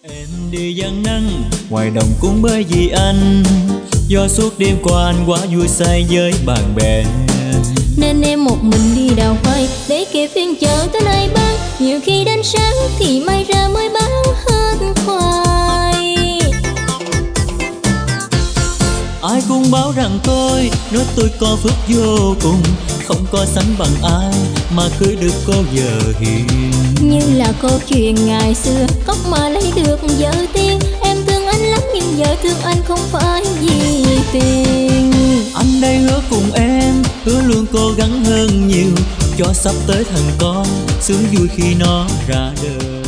Em đi giăng nắng ngoài đồng cũng bởi vì anh, do suốt đêm qua anh quá vui say với bạn bè. Nên em một mình đi đào khoai để kịp phiên chợ tới nay bán. Nhiều khi đến sáng thì may ra mới bán hết khoai. Ai cũng bảo rằng tôi nói tôi có phước vô cùng, không có sánh bằng ai mà cưới được cô vợ hiền. Như là câu chuyện ngày xưa khóc mà lấy được vợ tiên. Em thương anh lắm nhưng vợ thương anh không phải vì tiền. Anh đây hứa cùng em, hứa luôn cố gắng hơn nhiều, cho sắp tới thằng con sướng vui khi nó ra đời.